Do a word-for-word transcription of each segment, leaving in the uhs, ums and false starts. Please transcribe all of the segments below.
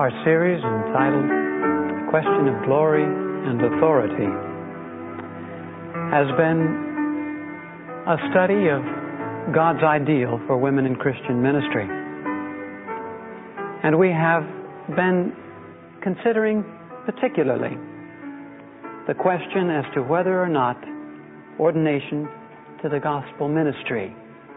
Our series entitled The Question of Glory and Authority has been a study of God's ideal for women in Christian ministry. And we have been considering particularly the question as to whether or not ordination to the gospel ministry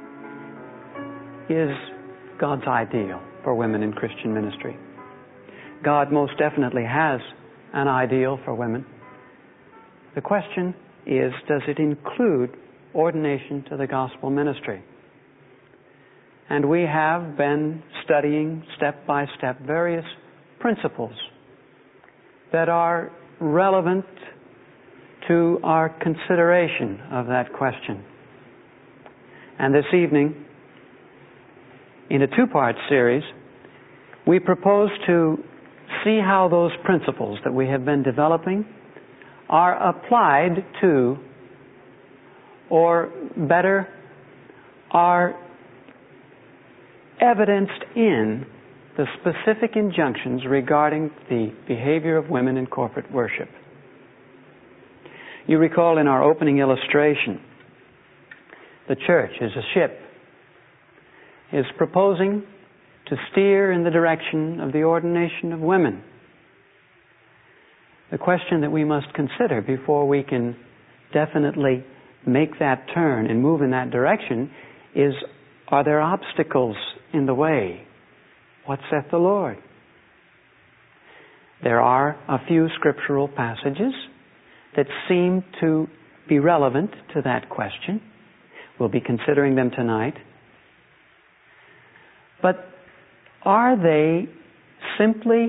is God's ideal for women in Christian ministry. God most definitely has an ideal for women. The question is, does it include ordination to the gospel ministry? And we have been studying step by step various principles that are relevant to our consideration of that question. And this evening, in a two-part series, we propose to see how those principles that we have been developing are applied to, or better, are evidenced in the specific injunctions regarding the behavior of women in corporate worship. You recall in our opening illustration, the church is a ship, is proposing to steer in the direction of the ordination of women. The question that we must consider before we can definitely make that turn and move in that direction is, are there obstacles in the way? What saith the Lord? There are a few scriptural passages that seem to be relevant to that question. We'll be considering them tonight. But are they simply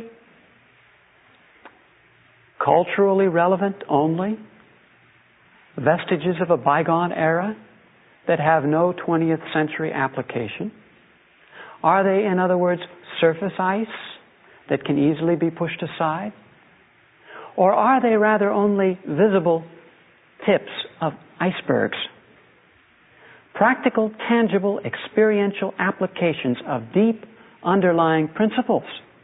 culturally relevant only? Vestiges of a bygone era that have no twentieth century application? Are they, in other words, surface ice that can easily be pushed aside? Or are they rather only visible tips of icebergs? Practical, tangible, experiential applications of deep underlying principles.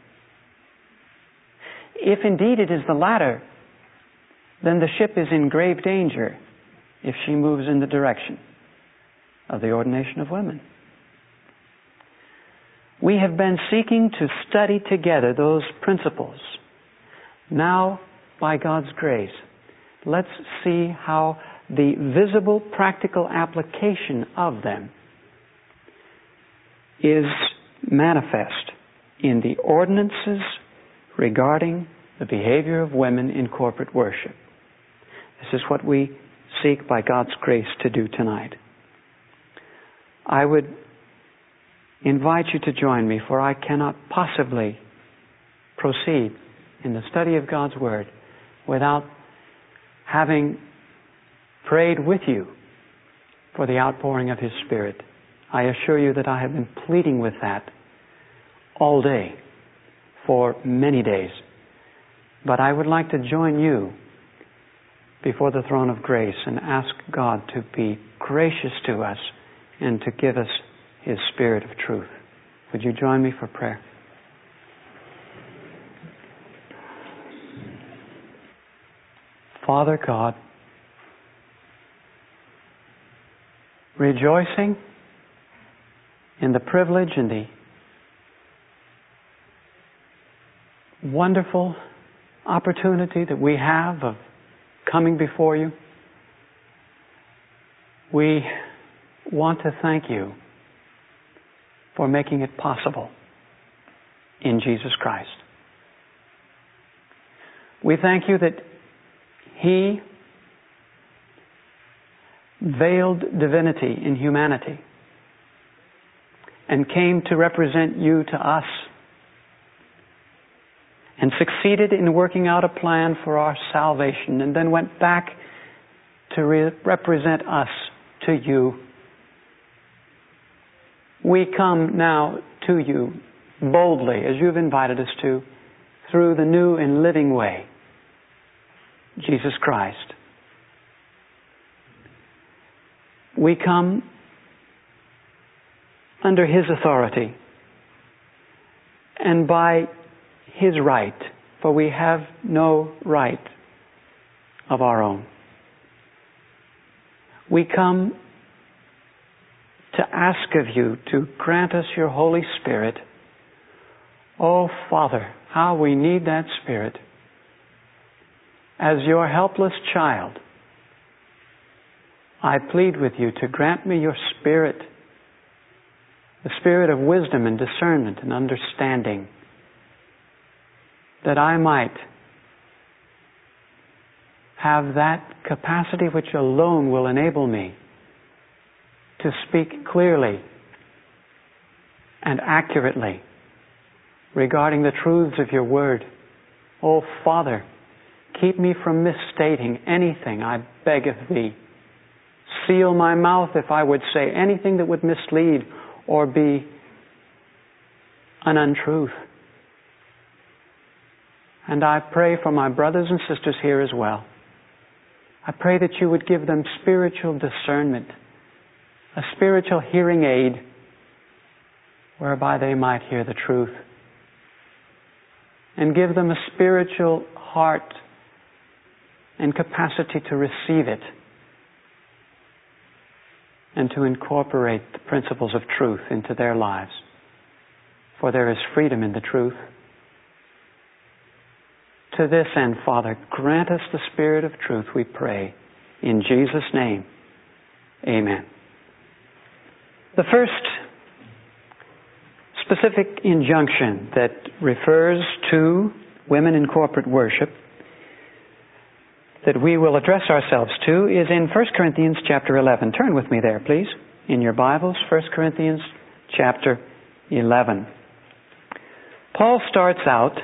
If indeed it is the latter, then the ship is in grave danger if she moves in the direction of the ordination of women. We have been seeking to study together those principles. Now, by God's grace, let's see how the visible practical application of them is manifest in the ordinances regarding the behavior of women in corporate worship. This is what we seek by God's grace to do tonight. I would invite you to join me, for I cannot possibly proceed in the study of God's Word without having prayed with you for the outpouring of His Spirit. I assure you that I have been pleading with that all day for many days. But I would like to join you before the throne of grace and ask God to be gracious to us and to give us His Spirit of truth. Would you join me for prayer? Father God, rejoicing in the privilege and the wonderful opportunity that we have of coming before you, we want to thank you for making it possible in Jesus Christ. We thank you that He veiled divinity in humanity and came to represent you to us and succeeded in working out a plan for our salvation, and then went back to re- represent us to you. We come now to you boldly, as you've invited us to, through the new and living way, Jesus Christ. We come under His authority, and by His right, for we have no right of our own. We come to ask of you to grant us your Holy Spirit. Oh, Father, how we need that Spirit. As your helpless child, I plead with you to grant me your Spirit, the Spirit of wisdom and discernment and understanding, that I might have that capacity which alone will enable me to speak clearly and accurately regarding the truths of your Word. Oh, Father, keep me from misstating anything, I beg of Thee. Seal my mouth if I would say anything that would mislead or be an untruth. And I pray for my brothers and sisters here as well. I pray that you would give them spiritual discernment, a spiritual hearing aid, whereby they might hear the truth. And give them a spiritual heart and capacity to receive it and to incorporate the principles of truth into their lives. For there is freedom in the truth. To this end, Father, grant us the Spirit of truth, we pray. In Jesus' name, amen. The first specific injunction that refers to women in corporate worship that we will address ourselves to is in First Corinthians chapter eleven. Turn with me there, please, in your Bibles, First Corinthians chapter eleven. Paul starts out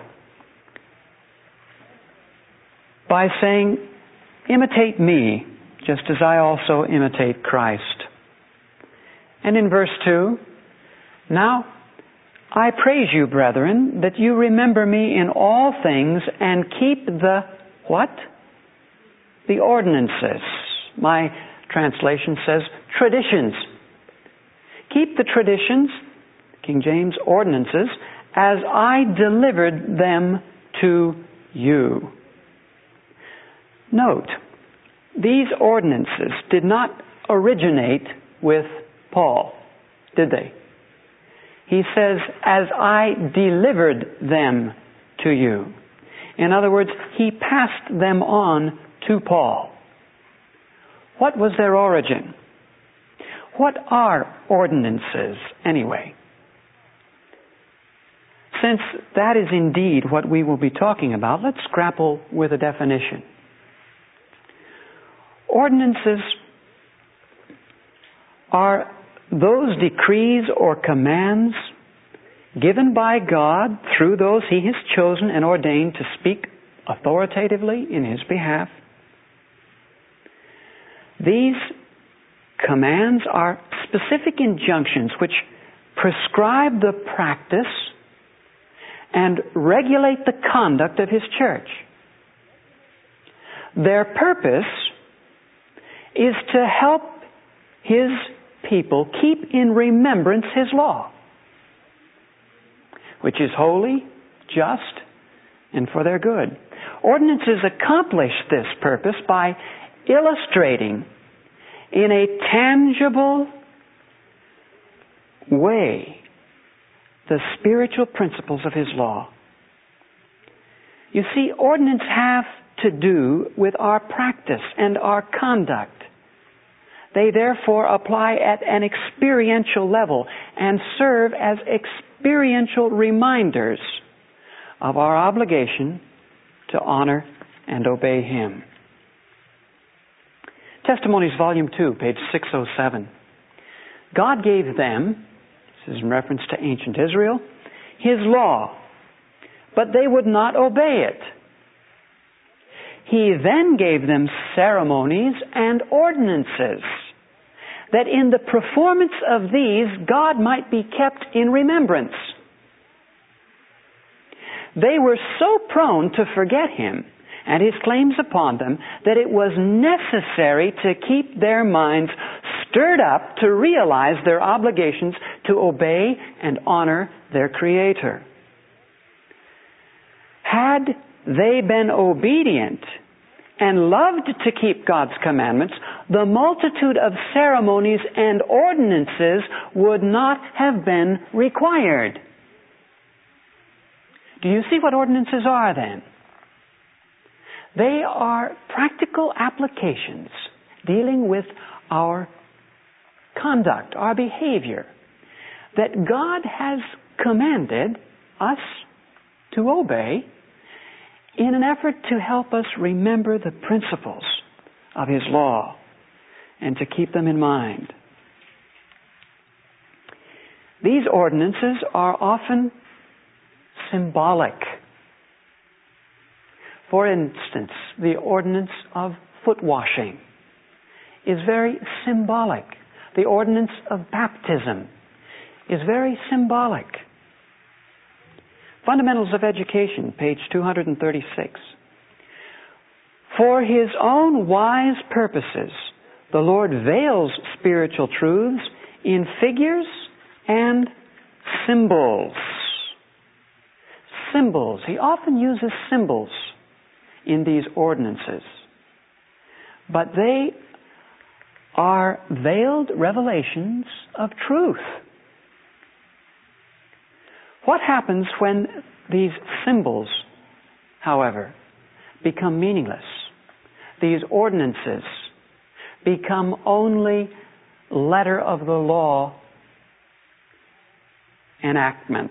by saying, imitate me, just as I also imitate Christ. And in verse two, now I praise you, brethren, that you remember me in all things and keep the what? The ordinances. My translation says traditions. Keep the traditions, King James, ordinances, as I delivered them to you. Note, these ordinances did not originate with Paul, did they? He says, as I delivered them to you. In other words, he passed them on to Paul. What was their origin? What are ordinances, anyway? Since that is indeed what we will be talking about, let's grapple with a definition. Ordinances are those decrees or commands given by God through those He has chosen and ordained to speak authoritatively in His behalf. These commands are specific injunctions which prescribe the practice and regulate the conduct of His church. Their purpose is to help His people keep in remembrance His law, which is holy, just, and for their good. Ordinances accomplish this purpose by illustrating in a tangible way the spiritual principles of His law. You see, ordinances have to do with our practice and our conduct. They therefore apply at an experiential level and serve as experiential reminders of our obligation to honor and obey Him. Testimonies, Volume two, page six oh seven. God gave them, this is in reference to ancient Israel, His law, but they would not obey it. He then gave them ceremonies and ordinances, that in the performance of these God might be kept in remembrance. They were so prone to forget Him and His claims upon them that it was necessary to keep their minds stirred up to realize their obligations to obey and honor their Creator. Had they been obedient and loved to keep God's commandments, the multitude of ceremonies and ordinances would not have been required. Do you see what ordinances are then? They are practical applications dealing with our conduct, our behavior, that God has commanded us to obey in an effort to help us remember the principles of His law and to keep them in mind. These ordinances are often symbolic. For instance, the ordinance of foot washing is very symbolic. The ordinance of baptism is very symbolic. Fundamentals of Education, page two hundred thirty-six. For His own wise purposes, the Lord veils spiritual truths in figures and symbols. Symbols. He often uses symbols in these ordinances. But they are veiled revelations of truth. What happens when these symbols, however, become meaningless? These ordinances become only letter of the law enactments.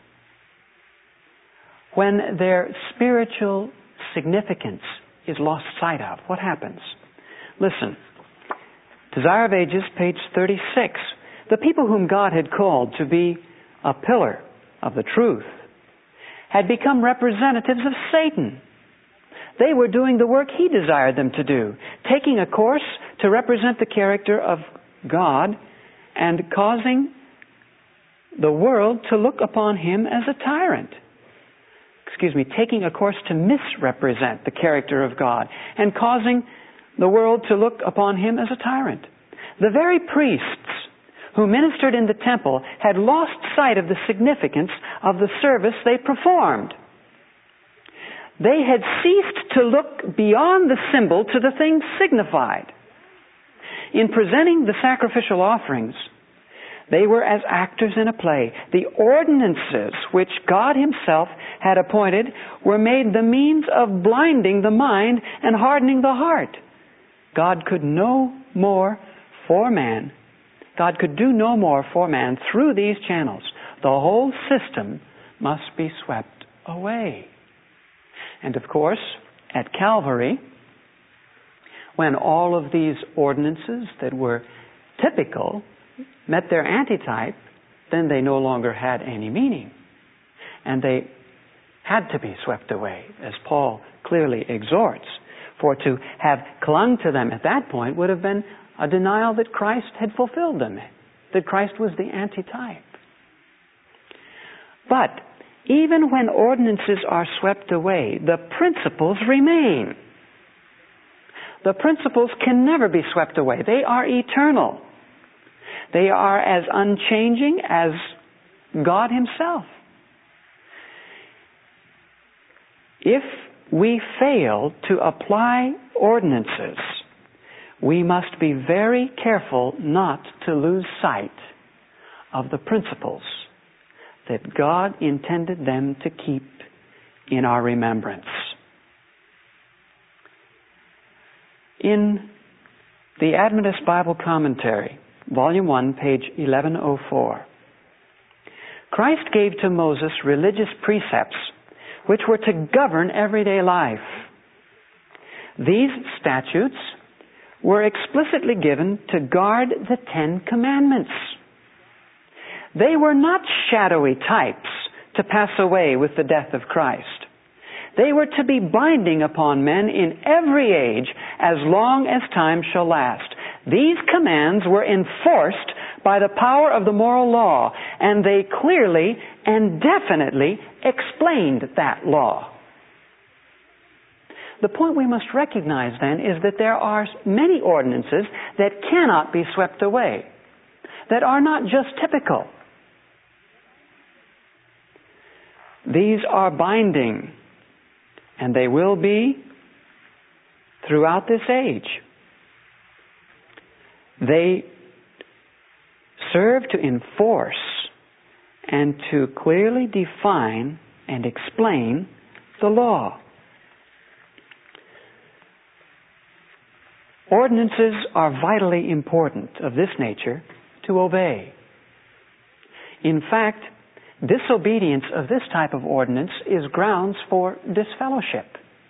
When their spiritual significance is lost sight of, what happens? Listen. Desire of Ages, page thirty-six. The people whom God had called to be a pillar of the truth had become representatives of Satan. They were doing the work he desired them to do, taking a course to represent the character of God and causing the world to look upon him as a tyrant. Excuse me, taking a course to misrepresent the character of God and causing the world to look upon him as a tyrant. The very priests who ministered in the temple had lost sight of the significance of the service they performed. They had ceased to look beyond the symbol to the thing signified. In presenting the sacrificial offerings, they were as actors in a play. The ordinances which God Himself had appointed were made the means of blinding the mind and hardening the heart. God could no more for man. God could do no more for man through these channels. The whole system must be swept away. And of course, at Calvary, when all of these ordinances that were typical met their antitype, then they no longer had any meaning. And they had to be swept away, as Paul clearly exhorts. For to have clung to them at that point would have been a denial that Christ had fulfilled them, that Christ was the antitype. But even when ordinances are swept away, the principles remain. The principles can never be swept away. They are eternal. They are as unchanging as God Himself. If we fail to apply ordinances, we must be very careful not to lose sight of the principles that God intended them to keep in our remembrance. In the Adventist Bible Commentary, Volume one, page eleven oh four, Christ gave to Moses religious precepts which were to govern everyday life. These statutes were explicitly given to guard the Ten Commandments. They were not shadowy types to pass away with the death of Christ. They were to be binding upon men in every age as long as time shall last. These commands were enforced by the power of the moral law, and they clearly and definitely explained that law. The point we must recognize then is that there are many ordinances that cannot be swept away, that are not just typical. These are binding and they will be throughout this age. They serve to enforce and to clearly define and explain the law. Ordinances are vitally important of this nature to obey. In fact, disobedience of this type of ordinance is grounds for disfellowship.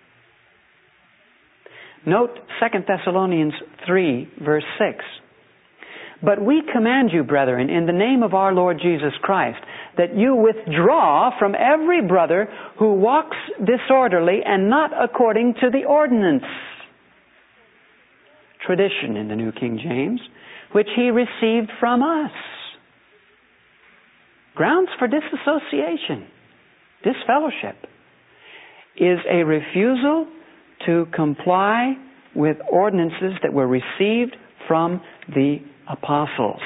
Note Second Thessalonians three, verse six. But we command you, brethren, in the name of our Lord Jesus Christ, that you withdraw from every brother who walks disorderly and not according to the ordinance. Tradition in the New King James, which he received from us. Grounds for disassociation, disfellowship, is a refusal to comply with ordinances that were received from the apostles.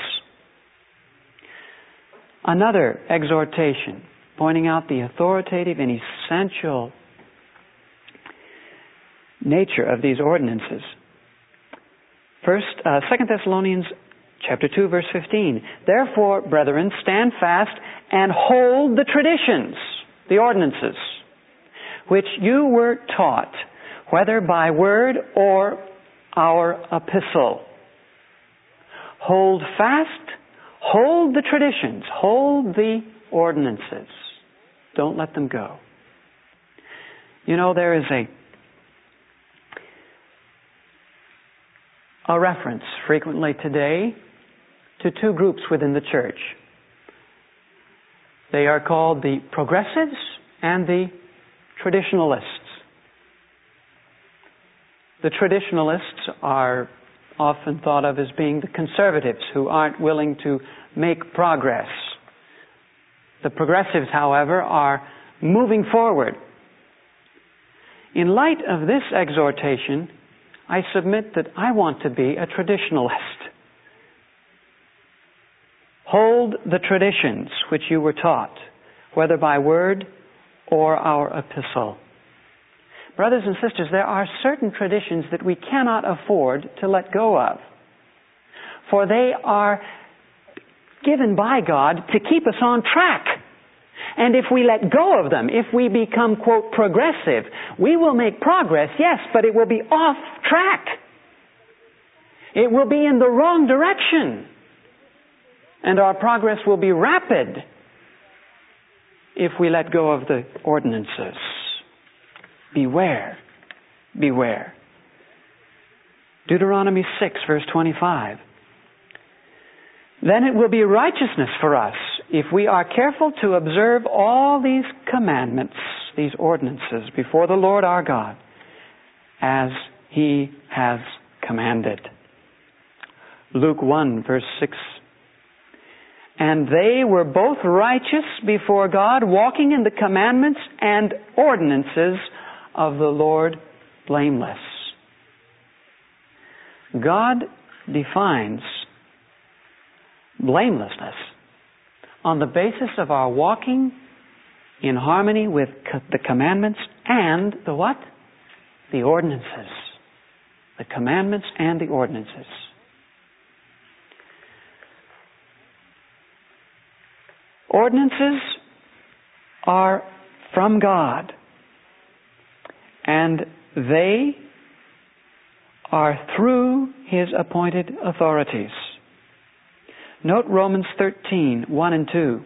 Another exhortation pointing out the authoritative and essential nature of these ordinances. First, uh, Second Thessalonians chapter two, verse fifteen. Therefore, brethren, stand fast and hold the traditions, the ordinances, which you were taught, whether by word or our epistle. Hold fast, hold the traditions, hold the ordinances. Don't let them go. You know, there is a a reference frequently today to two groups within the church. They are called the progressives and the traditionalists. The traditionalists are often thought of as being the conservatives who aren't willing to make progress. The progressives, however, are moving forward. In light of this exhortation, I submit that I want to be a traditionalist. Hold the traditions which you were taught, whether by word or our epistle. Brothers and sisters, there are certain traditions that we cannot afford to let go of, for they are given by God to keep us on track. And if we let go of them, if we become, quote, progressive, we will make progress, yes, but it will be off track. It will be in the wrong direction. And our progress will be rapid if we let go of the ordinances. Beware. Beware. Deuteronomy six, verse twenty-five. Then it will be righteousness for us if we are careful to observe all these commandments, these ordinances, before the Lord our God, as He has commanded. Luke one, verse six. And they were both righteous before God, walking in the commandments and ordinances of the Lord blameless. God defines blamelessness on the basis of our walking in harmony with the commandments and the what? The ordinances. The commandments and the ordinances. Ordinances are from God, and they are through His appointed authorities. Note Romans thirteen, one and two.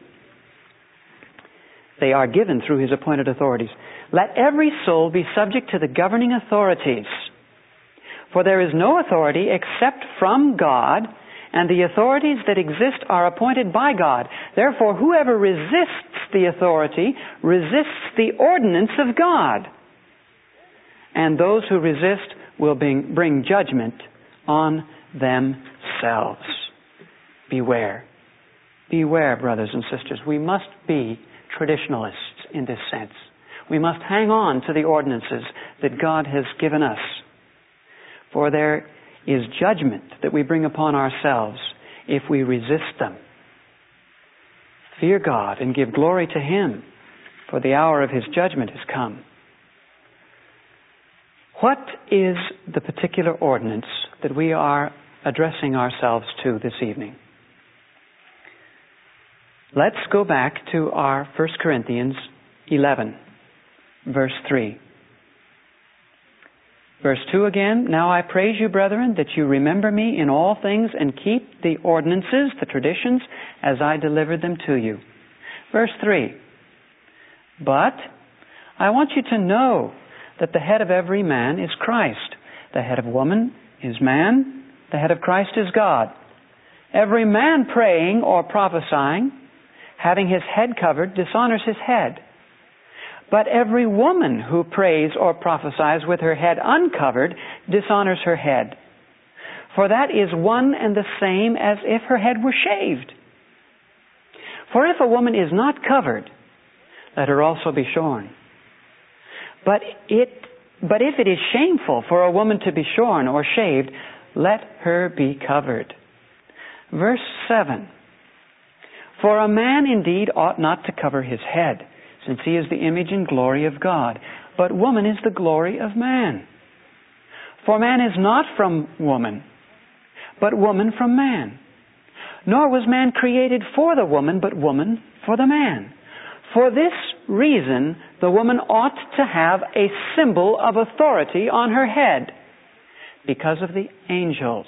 They are given through His appointed authorities. Let every soul be subject to the governing authorities, for there is no authority except from God, and the authorities that exist are appointed by God. Therefore, whoever resists the authority resists the ordinance of God. And those who resist will bring, bring judgment on themselves. Beware. Beware, brothers and sisters. We must be traditionalists in this sense. We must hang on to the ordinances that God has given us. For there is judgment that we bring upon ourselves if we resist them. Fear God and give glory to Him, for the hour of His judgment has come. What is the particular ordinance that we are addressing ourselves to this evening? Let's go back to our First Corinthians eleven, verse three. Verse two again, "Now I praise you, brethren, that you remember me in all things and keep the ordinances, the traditions, as I delivered them to you." Verse three, "But I want you to know that the head of every man is Christ. The head of woman is man. The head of Christ is God. Every man praying or prophesying, having his head covered, dishonors his head. But every woman who prays or prophesies with her head uncovered dishonors her head. For that is one and the same as if her head were shaved. For if a woman is not covered, let her also be shorn. But it, but if it is shameful for a woman to be shorn or shaved, let her be covered." Verse seven, "For a man indeed ought not to cover his head, since he is the image and glory of God. But woman is the glory of man. For man is not from woman, but woman from man. Nor was man created for the woman, but woman for the man. For this reason, the woman ought to have a symbol of authority on her head, because of the angels.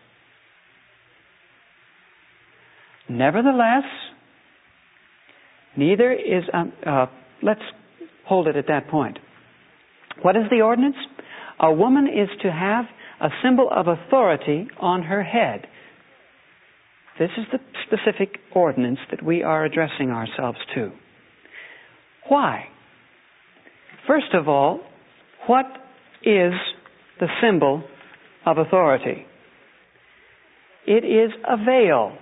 Nevertheless, neither is... Um, uh, let's hold it at that point. What is the ordinance? A woman is to have a symbol of authority on her head. This is the specific ordinance that we are addressing ourselves to. Why? First of all, what is the symbol of authority? It is a veil.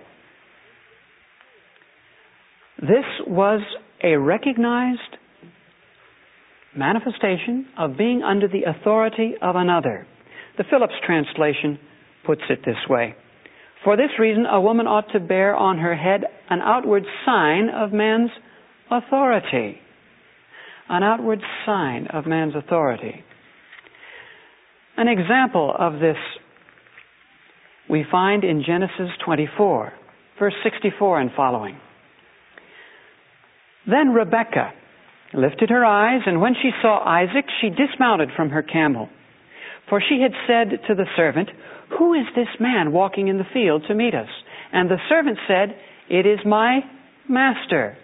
This was a recognized manifestation of being under the authority of another. The Phillips translation puts it this way: "For this reason, a woman ought to bear on her head an outward sign of man's authority." An outward sign of man's authority. An example of this we find in Genesis twenty-four, verse sixty-four and following. "Then Rebekah lifted her eyes, and when she saw Isaac, she dismounted from her camel. For she had said to the servant, 'Who is this man walking in the field to meet us?' And the servant said, 'It is my master.'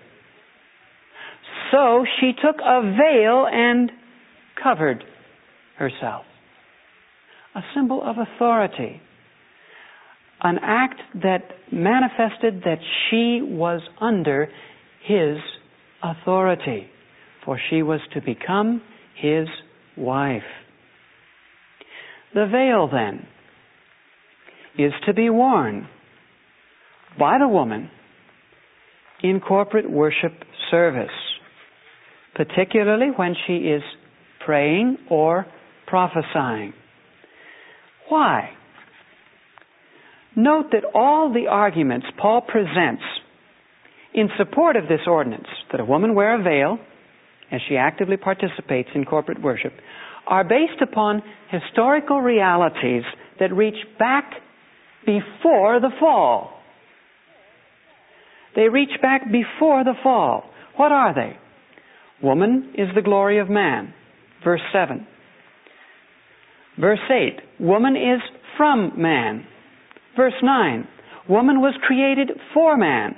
So she took a veil and covered herself." A symbol of authority. An act that manifested that she was under his authority, for she was to become his wife. The veil, then, is to be worn by the woman in corporate worship service, particularly when she is praying or prophesying. Why? Note that all the arguments Paul presents in support of this ordinance, that a woman wear a veil as she actively participates in corporate worship, are based upon historical realities that reach back before the fall. They reach back before the fall. What are they? Woman is the glory of man, verse seven. Verse eight, woman is from man. Verse nine, woman was created for man.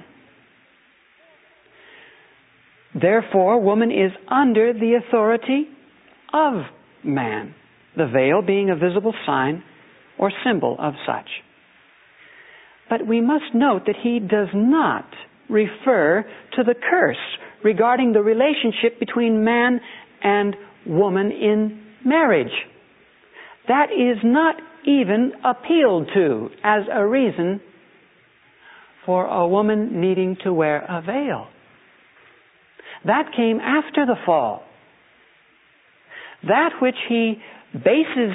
Therefore, woman is under the authority of man, the veil being a visible sign or symbol of such. But we must note that he does not refer to the curse regarding the relationship between man and woman in marriage. That is not even appealed to as a reason for a woman needing to wear a veil. That came after the fall. That which he bases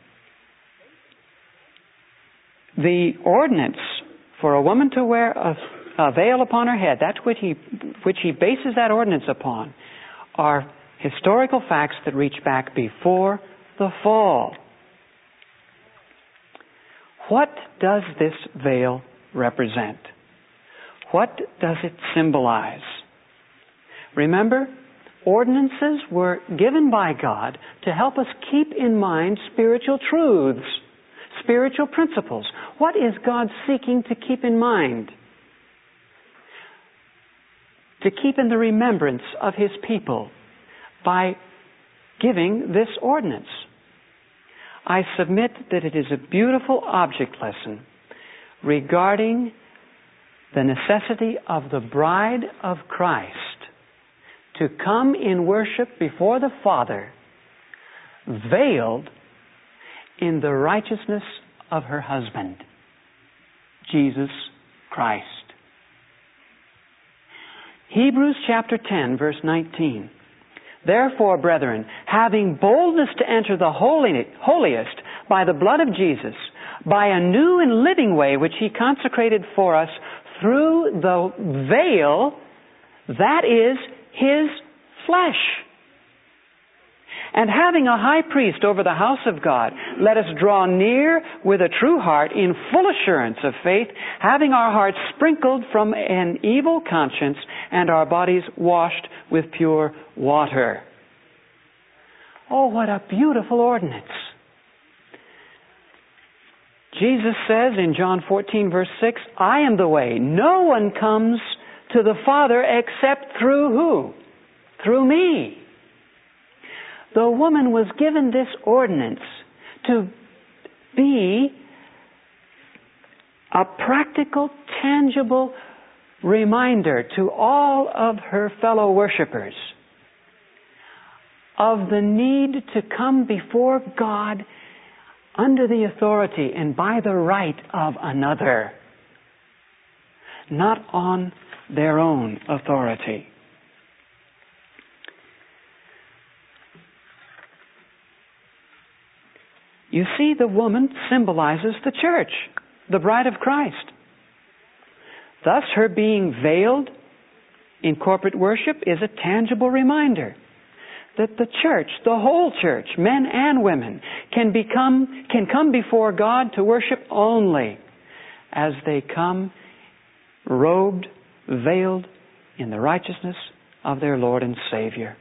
the ordinance for a woman to wear a, a veil upon her head, that which he, which he bases that ordinance upon, are historical facts that reach back before the fall. What does this veil represent? What does it symbolize? Remember, ordinances were given by God to help us keep in mind spiritual truths, spiritual principles. What is God seeking to keep in mind? To keep in the remembrance of His people by giving this ordinance. I submit that it is a beautiful object lesson regarding the necessity of the bride of Christ to come in worship before the Father, veiled in the righteousness of her husband, Jesus Christ. Hebrews chapter ten, verse nineteen. Therefore, brethren, having boldness to enter the holiest by the blood of Jesus, by a new and living way which He consecrated for us through the veil, that is His flesh. And having a high priest over the house of God, let us draw near with a true heart in full assurance of faith, having our hearts sprinkled from an evil conscience and our bodies washed with pure water. Oh, what a beautiful ordinance. Jesus says in John fourteen, verse six, I am the way. No one comes to the Father except through who? Through me. The woman was given this ordinance to be a practical, tangible reminder to all of her fellow worshipers of the need to come before God under the authority and by the right of another, not on their own authority. You see, the woman symbolizes the church, the bride of Christ. Thus, her being veiled in corporate worship is a tangible reminder that the church, the whole church, men and women, can become, can come before God to worship only as they come robed, veiled in the righteousness of their Lord and Savior.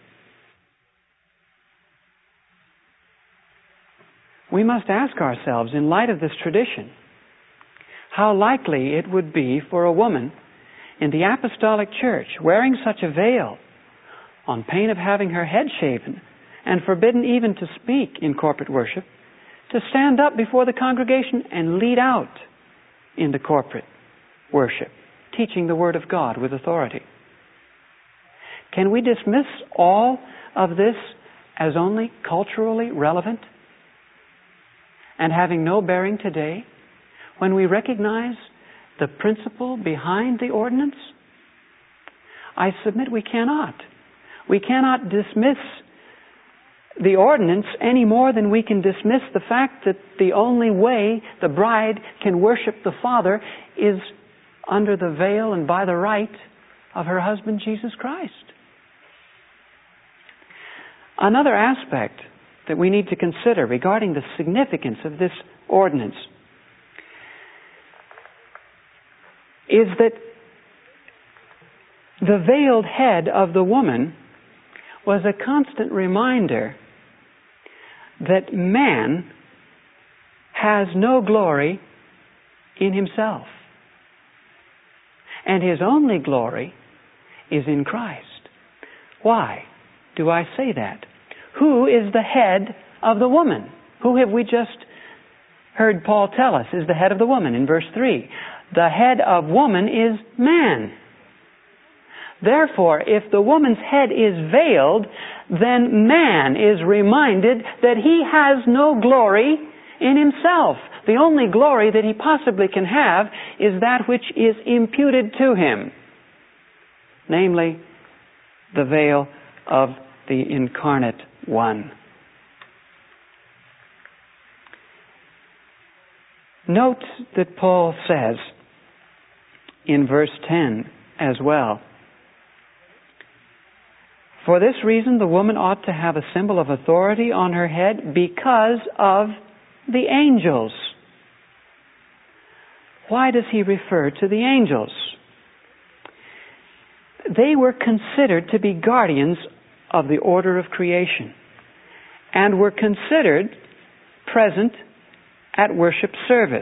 We must ask ourselves, in light of this tradition, how likely it would be for a woman in the apostolic church wearing such a veil, on pain of having her head shaven and forbidden even to speak in corporate worship, to stand up before the congregation and lead out in the corporate worship, teaching the Word of God with authority. Can we dismiss all of this as only culturally relevant and having no bearing today when we recognize the principle behind the ordinance? I submit we cannot. We cannot dismiss the ordinance any more than we can dismiss the fact that the only way the bride can worship the Father is under the veil and by the right of her husband, Jesus Christ. Another aspect that we need to consider regarding the significance of this ordinance is that the veiled head of the woman was a constant reminder that man has no glory in himself, and his only glory is in Christ. Why do I say that? Who is the head of the woman? Who have we just heard Paul tell us is the head of the woman in verse three? The head of woman is man. Therefore, if the woman's head is veiled, then man is reminded that he has no glory in himself. The only glory that he possibly can have is that which is imputed to him, namely the veil of the incarnate one. Note that Paul says in verse ten as well, For this reason, the woman ought to have a symbol of authority on her head because of the angels. Why does he refer to the angels? They were considered to be guardians of the order of creation and were considered present at worship service.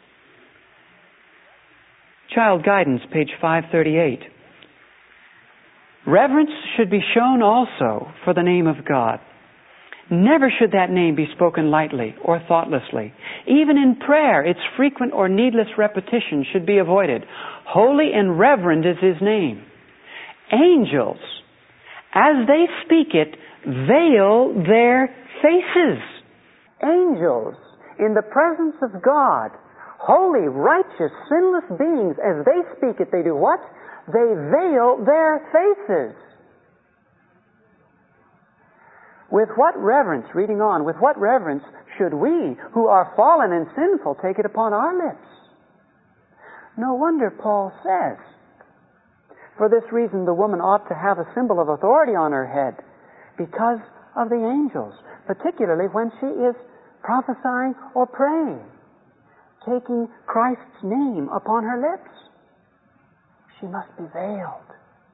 Child Guidance, page five thirty-eight. Reverence should be shown also for the name of God. Never should that name be spoken lightly or thoughtlessly. Even in prayer, its frequent or needless repetition should be avoided. Holy and reverend is His name. Angels, as they speak it, veil their faces. Angels, in the presence of God, holy, righteous, sinless beings, as they speak it, they do what? They veil their faces. With what reverence, reading on, with what reverence should we, who are fallen and sinful, take it upon our lips? No wonder Paul says, for this reason the woman ought to have a symbol of authority on her head because of the angels, particularly when she is prophesying or praying, taking Christ's name upon her lips. She must be veiled.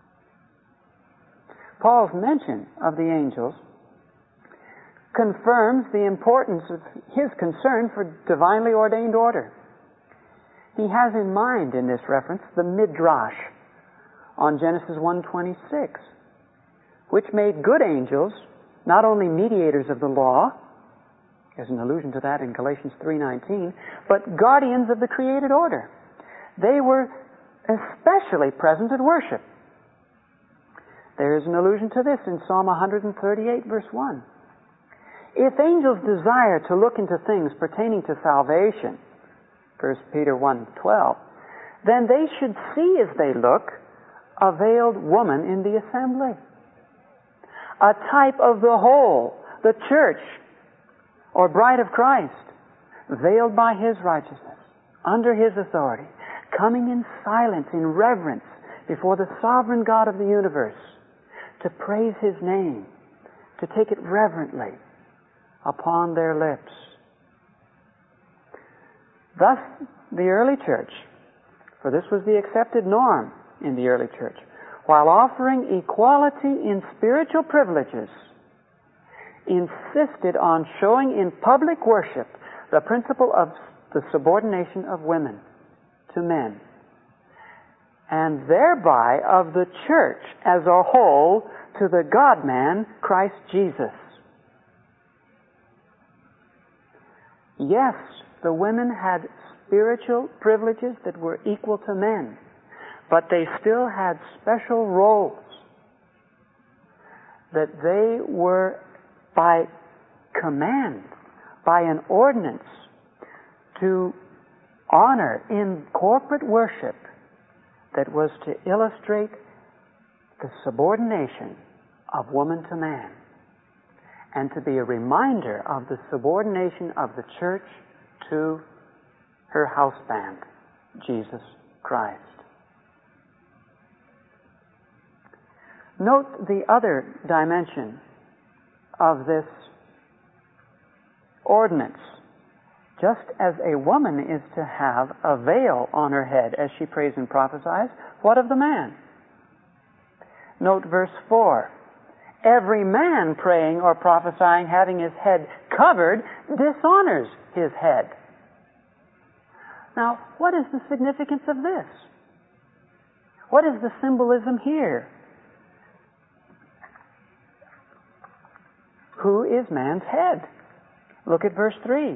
Paul's mention of the angels confirms the importance of his concern for divinely ordained order. He has in mind in this reference the Midrash on Genesis one twenty-six, which made good angels not only mediators of the law, there's an allusion to that in Galatians three nineteen, but guardians of the created order. They were especially present at worship. There is an allusion to this in Psalm one thirty-eight, verse one. If angels desire to look into things pertaining to salvation, First Peter one twelve, then they should see as they look a veiled woman in the assembly, a type of the whole, the church, or bride of Christ, veiled by His righteousness, under His authority, coming in silence, in reverence, before the sovereign God of the universe, to praise His name, to take it reverently upon their lips. Thus, the early church, for this was the accepted norm in the early church, while offering equality in spiritual privileges, insisted on showing in public worship the principle of the subordination of women to men, and thereby of the church as a whole to the God-man, Christ Jesus. Yes, the women had spiritual privileges that were equal to men, but they still had special roles that they were by command, by an ordinance, to honor in corporate worship that was to illustrate the subordination of woman to man and to be a reminder of the subordination of the church to her houseband, Jesus Christ. Note the other dimension of this ordinance. Just as a woman is to have a veil on her head as she prays and prophesies, what of the man? Note verse four. Every man praying or prophesying having his head covered dishonors his head. Now, what is the significance of this? What is the symbolism here? Who is man's head? Look at verse three.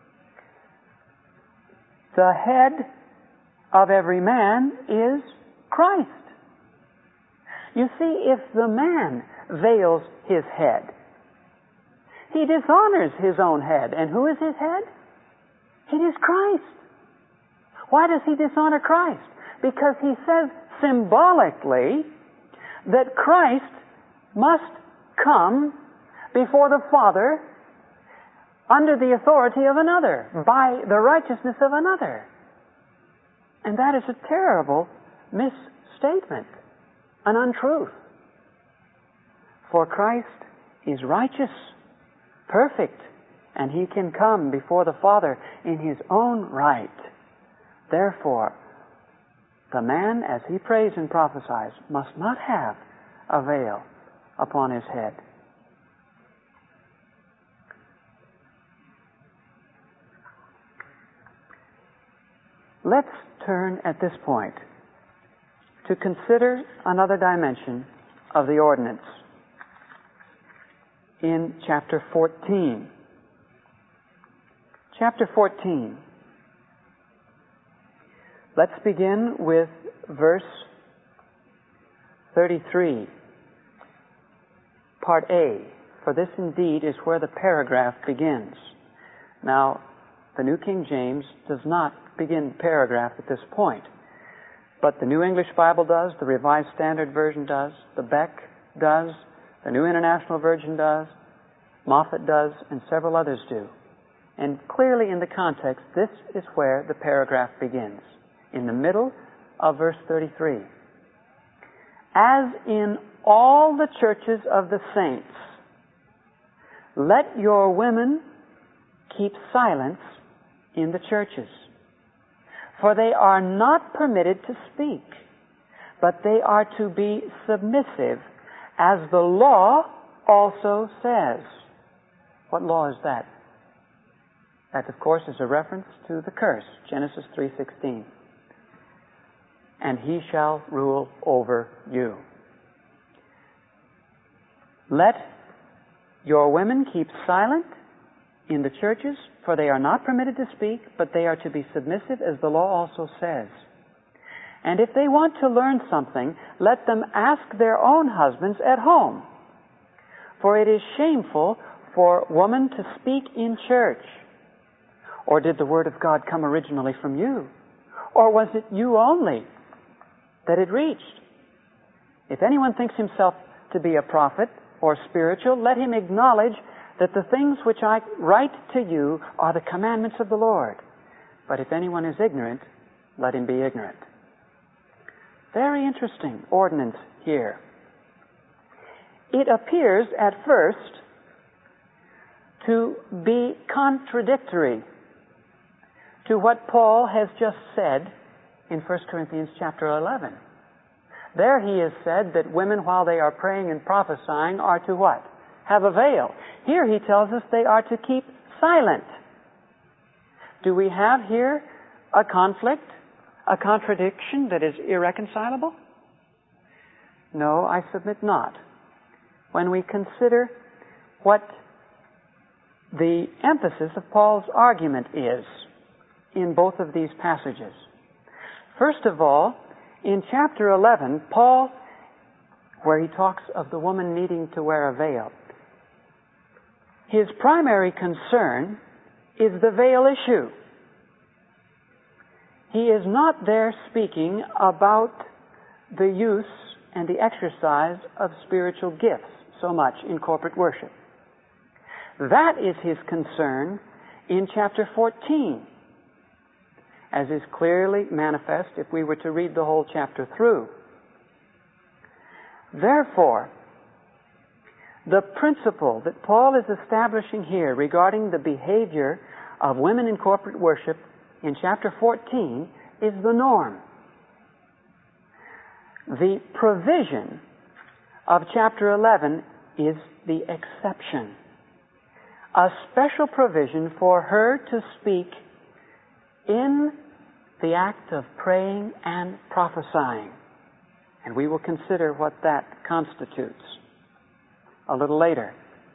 The head of every man is Christ. You see, if the man veils his head, he dishonors his own head. And who is his head? It is Christ. Why does he dishonor Christ? Because he says symbolically that Christ must come before the Father under the authority of another, by the righteousness of another. And that is a terrible misstatement, an untruth. For Christ is righteous, perfect, and He can come before the Father in His own right. Therefore, the man, as he prays and prophesies, must not have a veil upon his head. Let's turn at this point to consider another dimension of the ordinance in chapter fourteen. Chapter fourteen. Let's begin with verse thirty-three, part A, for this indeed is where the paragraph begins. Now, the New King James does not begin the paragraph at this point, but the New English Bible does, the Revised Standard Version does, the Beck does, the New International Version does, Moffat does, and several others do. And clearly in the context, this is where the paragraph begins, in the middle of verse thirty-three. As in all the churches of the saints, let your women keep silence in the churches, for they are not permitted to speak, but they are to be submissive, as the law also says. What law is that? That, of course, is a reference to the curse, Genesis three sixteen. And he shall rule over you. Let your women keep silent in the churches, for they are not permitted to speak, but they are to be submissive, as the law also says. And if they want to learn something, let them ask their own husbands at home. For it is shameful for woman to speak in church. Or did the Word of God come originally from you? Or was it you only that it reached? If anyone thinks himself to be a prophet or spiritual, let him acknowledge that the things which I write to you are the commandments of the Lord. But if anyone is ignorant, let him be ignorant. Very interesting ordinance here. It appears at first to be contradictory to what Paul has just said in First Corinthians chapter eleven. There he has said that women, while they are praying and prophesying, are to what? Have a veil. Here he tells us they are to keep silent. Do we have here a conflict, a contradiction that is irreconcilable? No, I submit not. When we consider what the emphasis of Paul's argument is in both of these passages. First of all, in chapter eleven, Paul, where he talks of the woman needing to wear a veil, his primary concern is the veil issue. He is not there speaking about the use and the exercise of spiritual gifts so much in corporate worship. That is his concern in chapter fourteen, as is clearly manifest if we were to read the whole chapter through. Therefore, the principle that Paul is establishing here regarding the behavior of women in corporate worship in chapter fourteen is the norm. The provision of chapter eleven is the exception. A special provision for her to speak in the act of praying and prophesying. And we will consider what that constitutes a little later.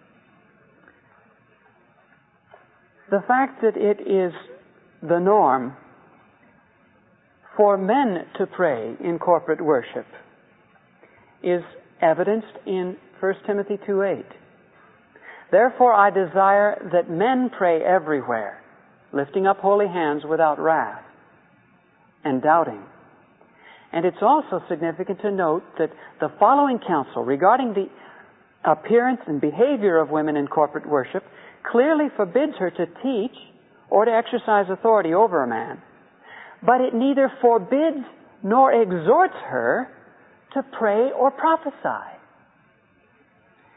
The fact that it is the norm for men to pray in corporate worship is evidenced in First Timothy two eight. Therefore I desire that men pray everywhere, lifting up holy hands without wrath and doubting. And it's also significant to note that the following counsel regarding the appearance and behavior of women in corporate worship clearly forbids her to teach or to exercise authority over a man, but it neither forbids nor exhorts her to pray or prophesy.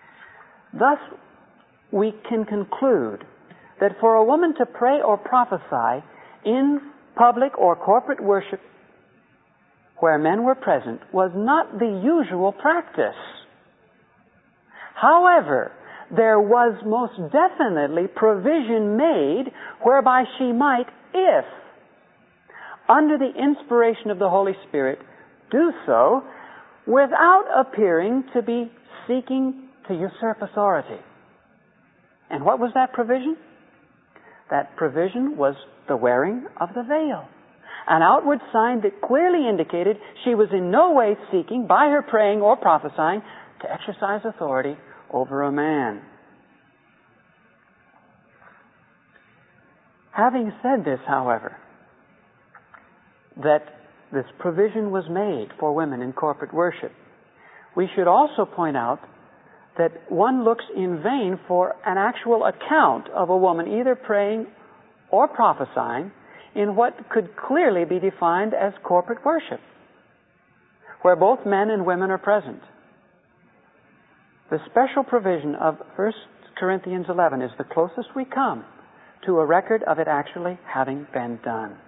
Thus, we can conclude that for a woman to pray or prophesy in public or corporate worship where men were present was not the usual practice. However, there was most definitely provision made whereby she might, if under the inspiration of the Holy Spirit, do so without appearing to be seeking to usurp authority. And what was that provision? That provision was the wearing of the veil. An outward sign that clearly indicated she was in no way seeking, by her praying or prophesying, to exercise authority over a man. Having said this, however, that this provision was made for women in corporate worship, we should also point out that one looks in vain for an actual account of a woman either praying or prophesying in what could clearly be defined as corporate worship, where both men and women are present. The special provision of First Corinthians eleven is the closest we come to a record of it actually having been done.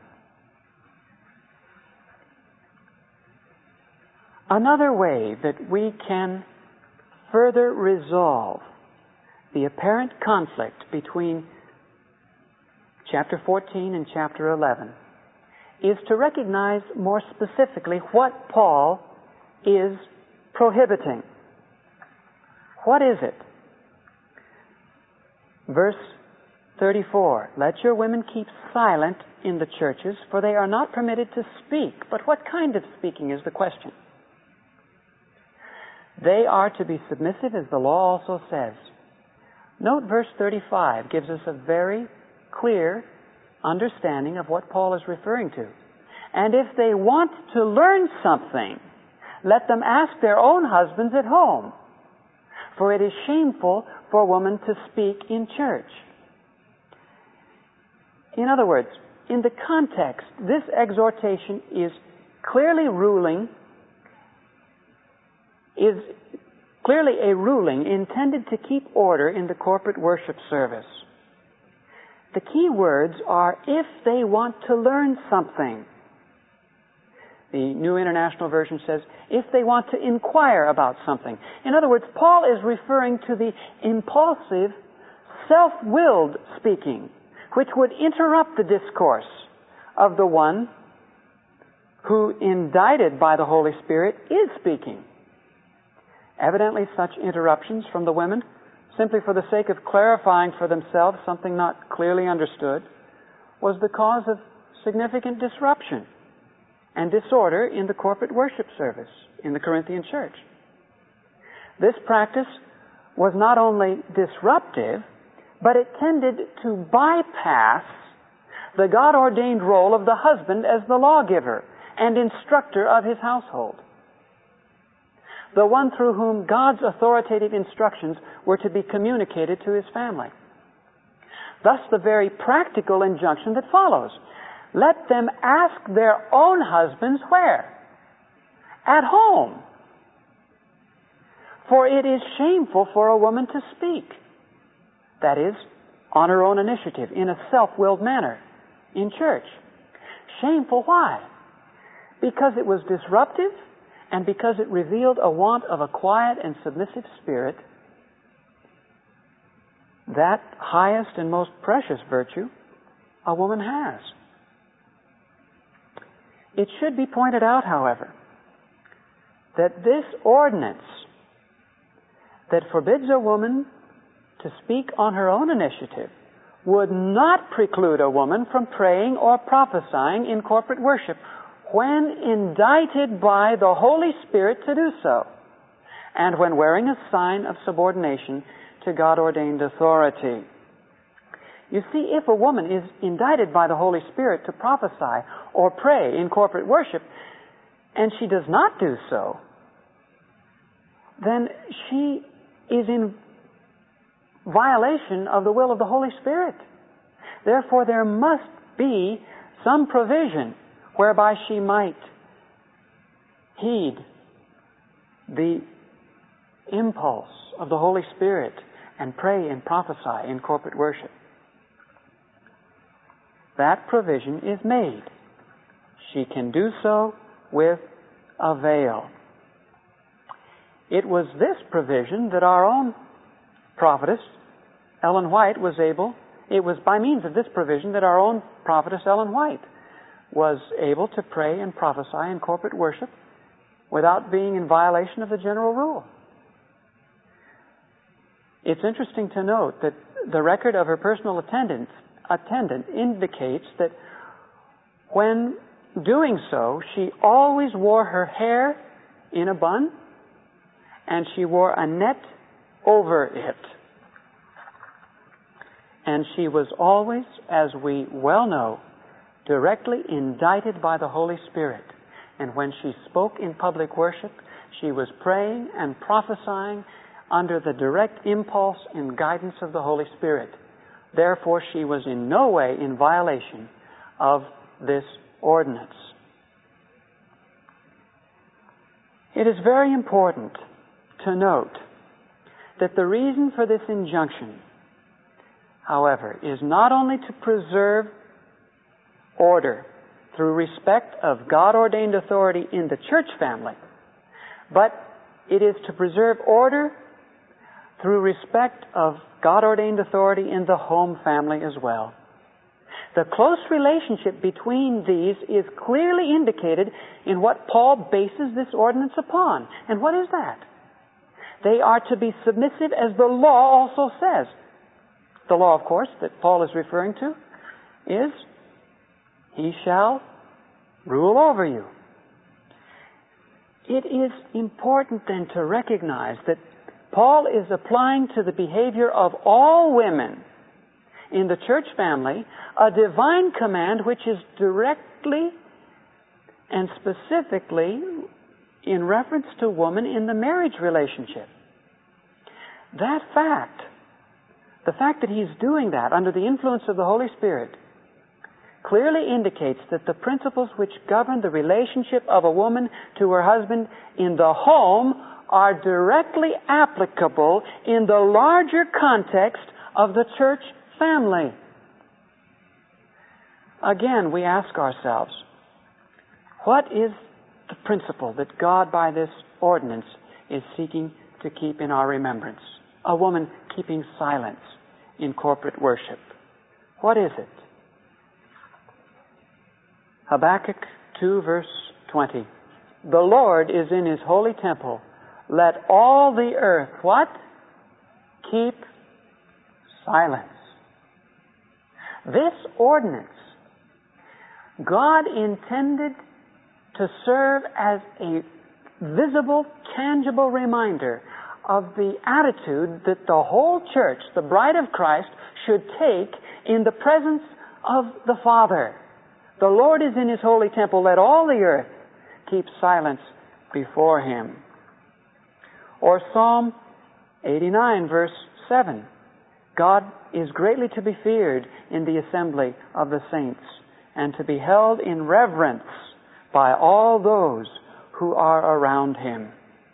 Another way that we can further resolve the apparent conflict between chapter fourteen and chapter eleven is to recognize more specifically what Paul is prohibiting. What is it? Verse thirty-four, let your women keep silent in the churches, for they are not permitted to speak. But what kind of speaking is the question? They are to be submissive, as the law also says. Note verse thirty-five gives us a very clear understanding of what Paul is referring to. And if they want to learn something, let them ask their own husbands at home, for it is shameful for a woman to speak in church. In other words, in the context, this exhortation is clearly ruling is clearly a ruling intended to keep order in the corporate worship service. The key words are, if they want to learn something. The New International Version says, if they want to inquire about something. In other words, Paul is referring to the impulsive, self-willed speaking, which would interrupt the discourse of the one who, indicted by the Holy Spirit, is speaking. Evidently, such interruptions from the women, simply for the sake of clarifying for themselves something not clearly understood, was the cause of significant disruption and disorder in the corporate worship service in the Corinthian church. This practice was not only disruptive, but it tended to bypass the God-ordained role of the husband as the lawgiver and instructor of his household, the one through whom God's authoritative instructions were to be communicated to his family. Thus, the very practical injunction that follows. Let them ask their own husbands where? At home. For it is shameful for a woman to speak. That is, on her own initiative, in a self-willed manner, in church. Shameful, why? Because it was disruptive, and because it revealed a want of a quiet and submissive spirit, that highest and most precious virtue a woman has. It should be pointed out, however, that this ordinance that forbids a woman to speak on her own initiative would not preclude a woman from praying or prophesying in corporate worship when indicted by the Holy Spirit to do so, and when wearing a sign of subordination to God-ordained authority. You see, if a woman is indicted by the Holy Spirit to prophesy or pray in corporate worship, and she does not do so, then she is in violation of the will of the Holy Spirit. Therefore, there must be some provision whereby she might heed the impulse of the Holy Spirit and pray and prophesy in corporate worship. That provision is made. She can do so with a veil. It was this provision that our own prophetess, Ellen White, was able, it was by means of this provision that our own prophetess, Ellen White, was able to pray and prophesy in corporate worship without being in violation of the general rule. It's interesting to note that the record of her personal attendant, attendant indicates that when doing so, she always wore her hair in a bun, and she wore a net over it. And she was always, as we well know, directly indicted by the Holy Spirit. And when she spoke in public worship, she was praying and prophesying under the direct impulse and guidance of the Holy Spirit. Therefore, she was in no way in violation of this ordinance. It is very important to note that the reason for this injunction, however, is not only to preserve order through respect of God-ordained authority in the church family, but it is to preserve order through respect of God-ordained authority in the home family as well. The close relationship between these is clearly indicated in what Paul bases this ordinance upon. And what is that? They are to be submissive as the law also says. The law, of course, that Paul is referring to is, he shall rule over you. It is important then to recognize that Paul is applying to the behavior of all women in the church family a divine command which is directly and specifically in reference to woman in the marriage relationship. That fact, the fact that he's doing that under the influence of the Holy Spirit, clearly indicates that the principles which govern the relationship of a woman to her husband in the home are directly applicable in the larger context of the church family. Again, we ask ourselves, what is the principle that God, by this ordinance, is seeking to keep in our remembrance? A woman keeping silence in corporate worship. What is it? Habakkuk two, verse twenty. The Lord is in His holy temple. Let all the earth, what? Keep silence. This ordinance, God intended to serve as a visible, tangible reminder of the attitude that the whole church, the bride of Christ, should take in the presence of the Father. The Lord is in His holy temple. Let all the earth keep silence before Him. Or Psalm eighty-nine, verse seven. God is greatly to be feared in the assembly of the saints, and to be held in reverence by all those who are around Him.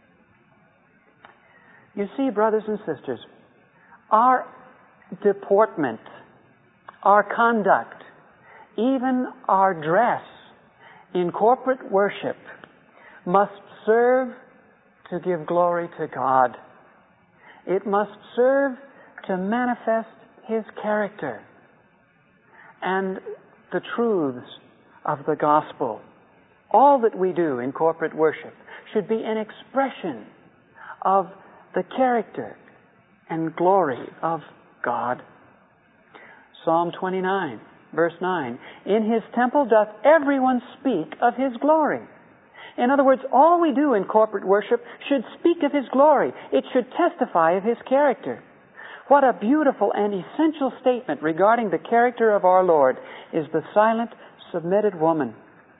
You see, brothers and sisters, our deportment, our conduct, even our dress in corporate worship must serve to give glory to God. It must serve to manifest His character and the truths of the gospel. All that we do in corporate worship should be an expression of the character and glory of God. Psalm twenty-nine, verse nine. In His temple doth everyone speak of His glory. In other words, all we do in corporate worship should speak of His glory. It should testify of His character. What a beautiful and essential statement regarding the character of our Lord is the silent, submitted woman.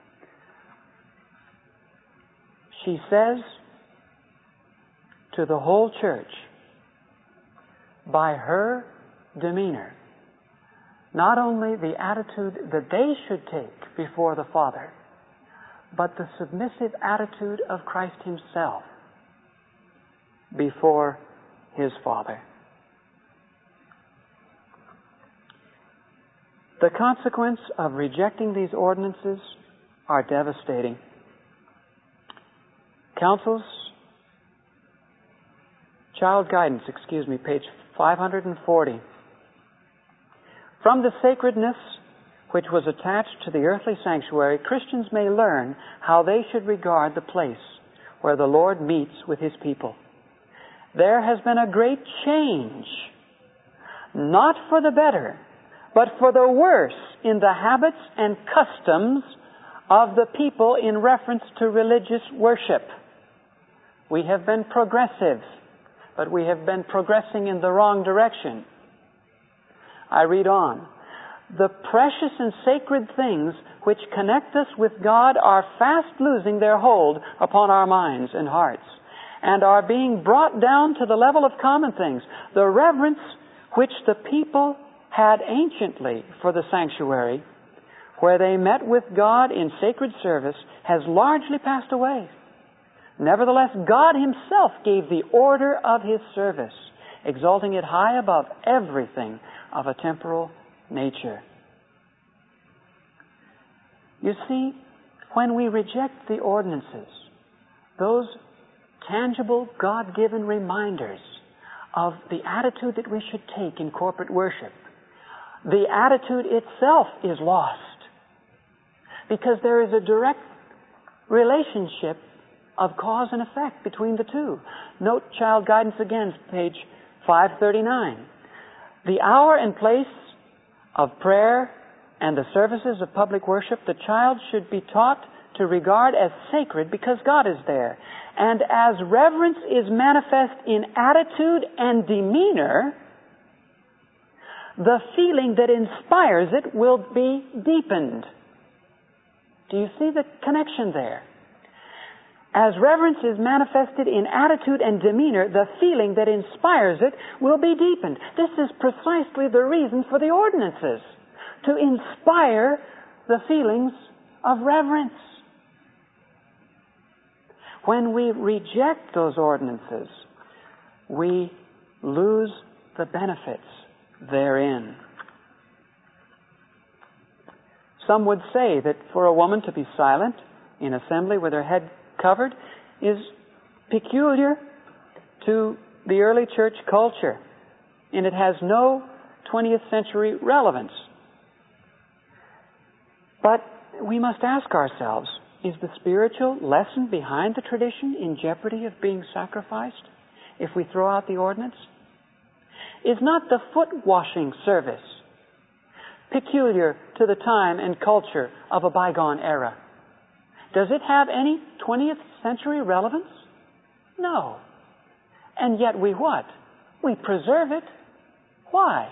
She says to the whole church, by her demeanor, not only the attitude that they should take before the Father, but the submissive attitude of Christ Himself before His Father. The consequence of rejecting these ordinances are devastating. Counsels, Child Guidance, excuse me, page five hundred forty. From the sacredness which was attached to the earthly sanctuary, Christians may learn how they should regard the place where the Lord meets with His people. There has been a great change, not for the better, but for the worse in the habits and customs of the people in reference to religious worship. We have been progressive, but we have been progressing in the wrong direction. I read on. The precious and sacred things which connect us with God are fast losing their hold upon our minds and hearts, and are being brought down to the level of common things. The reverence which the people had anciently for the sanctuary, where they met with God in sacred service, has largely passed away. Nevertheless, God Himself gave the order of His service, exalting it high above everything of a temporal nature. You see, when we reject the ordinances, those tangible, God-given reminders of the attitude that we should take in corporate worship, the attitude itself is lost, because there is a direct relationship of cause and effect between the two. Note Child Guidance again, page five thirty-nine. The hour and place of prayer and the services of public worship, the child should be taught to regard as sacred because God is there. And as reverence is manifest in attitude and demeanor, the feeling that inspires it will be deepened. Do you see the connection there? As reverence is manifested in attitude and demeanor, the feeling that inspires it will be deepened. This is precisely the reason for the ordinances, to inspire the feelings of reverence. When we reject those ordinances, we lose the benefits therein. Some would say that for a woman to be silent in assembly with her head covered is peculiar to the early church culture, and it has no twentieth century relevance. But we must ask ourselves, is the spiritual lesson behind the tradition in jeopardy of being sacrificed if we throw out the ordinance? Is not the foot washing service peculiar to the time and culture of a bygone era? Does it have any twentieth century relevance? No. And yet we what? We preserve it. Why?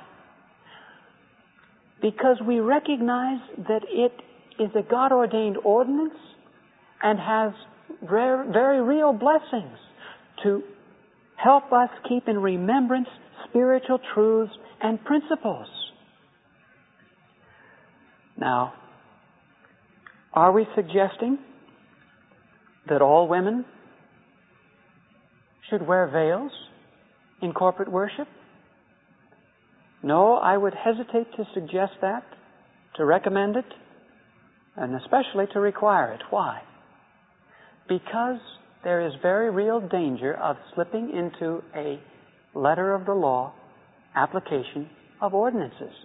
Because we recognize that it is a God-ordained ordinance and has very, very real blessings to help us keep in remembrance spiritual truths and principles. Now, are we suggesting that all women should wear veils in corporate worship? No, I would hesitate to suggest that, to recommend it, and especially to require it. Why? Because there is very real danger of slipping into a letter of the law application of ordinances.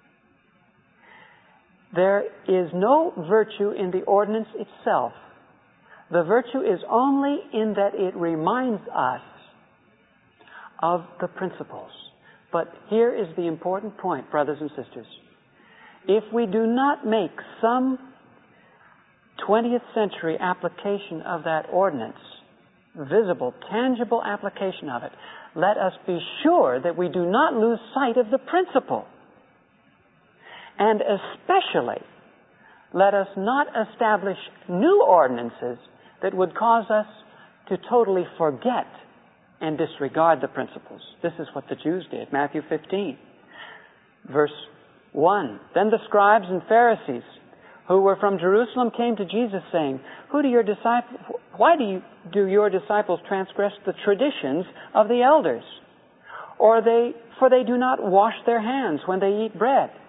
There is no virtue in the ordinance itself. The virtue is only in that it reminds us of the principles. But here is the important point, brothers and sisters. If we do not make some twentieth century application of that ordinance, visible, tangible application of it, let us be sure that we do not lose sight of the principle. And especially, let us not establish new ordinances that would cause us to totally forget and disregard the principles. This is what the Jews did. Matthew fifteen, verse one. Then the scribes and Pharisees who were from Jerusalem came to Jesus saying, Who do your disciples, why do you, do your disciples transgress the traditions of the elders? Or they, for they do not wash their hands when they eat bread.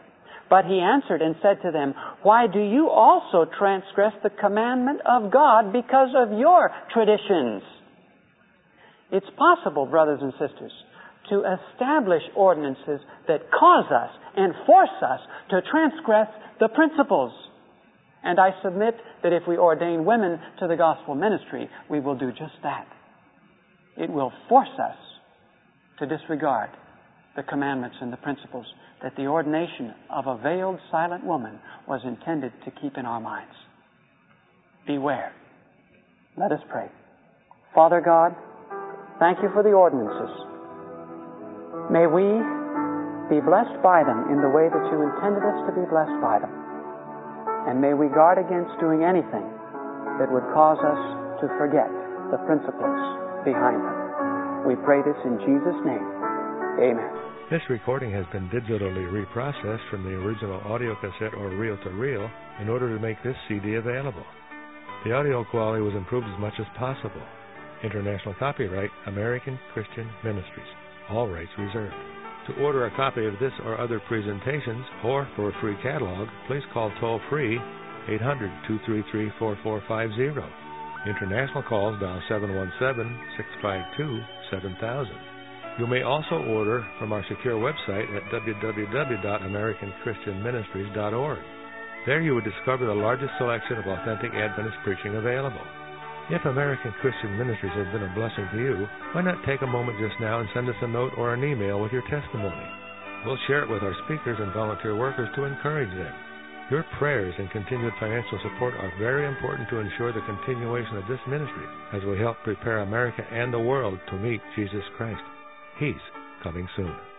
But he answered and said to them, why do you also transgress the commandment of God because of your traditions? It's possible, brothers and sisters, to establish ordinances that cause us and force us to transgress the principles. And I submit that if we ordain women to the gospel ministry, we will do just that. It will force us to disregard the commandments and the principles that the ordination of a veiled, silent woman was intended to keep in our minds. Beware. Let us pray. Father God, thank you for the ordinances. May we be blessed by them in the way that you intended us to be blessed by them. And may we guard against doing anything that would cause us to forget the principles behind them. We pray this in Jesus' name. Amen. This recording has been digitally reprocessed from the original audio cassette or reel-to-reel in order to make this C D available. The audio quality was improved as much as possible. International copyright, American Christian Ministries. All rights reserved. To order a copy of this or other presentations, or for a free catalog, please call toll-free eight hundred, two three three, four four five zero. International calls dial seven one seven, six five two, seven thousand. You may also order from our secure website at w w w dot american christian ministries dot org. There you would discover the largest selection of authentic Adventist preaching available. If American Christian Ministries has been a blessing to you, why not take a moment just now and send us a note or an email with your testimony? We'll share it with our speakers and volunteer workers to encourage them. Your prayers and continued financial support are very important to ensure the continuation of this ministry as we help prepare America and the world to meet Jesus Christ. He's coming soon.